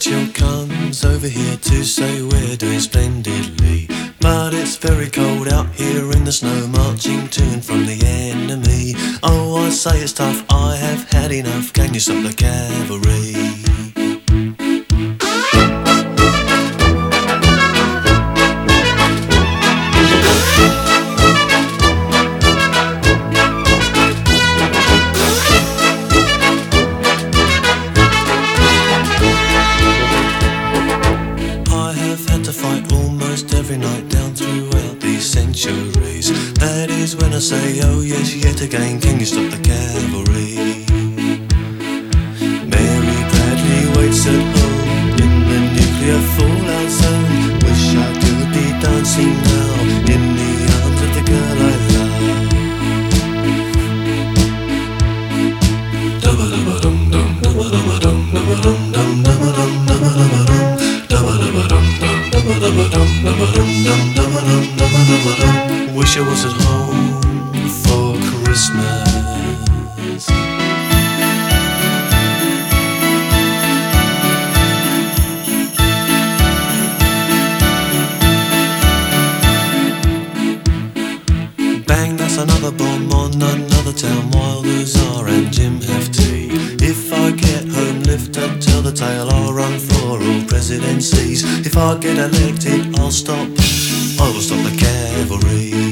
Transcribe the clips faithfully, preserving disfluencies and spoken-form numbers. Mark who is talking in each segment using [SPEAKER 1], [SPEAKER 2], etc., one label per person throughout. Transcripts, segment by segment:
[SPEAKER 1] Rachel comes over here to say we're doing splendidly, but it's very cold out here in the snow, marching to and from the enemy. Oh, I say it's tough, I have had enough, can you stop the cavalry? Every night down throughout these centuries. That is when I say, oh yes, yet again, can you stop the cavalry? Mary Bradley waits at home in the nuclear fallout zone. Wish I could be dancing now in the arms of the girl I love. Dum-ba-dum-ba-dum-dum, dum-ba-dum-ba-dum, dum-ba-dum-dum, dum-ba-dum, dum-ba-dum-ba-dum, dum-ba-dum-ba-dum. Wish I was at home for Christmas. Bang, that's another bomb on another town, Wilders are and Jim Hefty. If I get home, lift up, tell the tale, I'll run for all presidencies. If I get elected, I'll stop, I will stop the cavalry.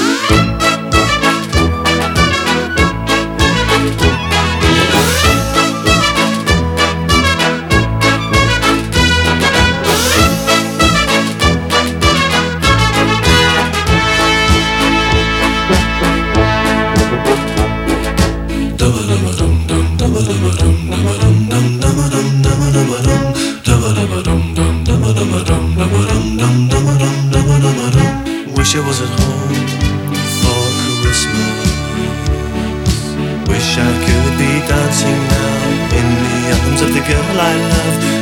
[SPEAKER 1] Wish I was at home for Christmas. Wish I could be dancing now in the arms of the girl I love.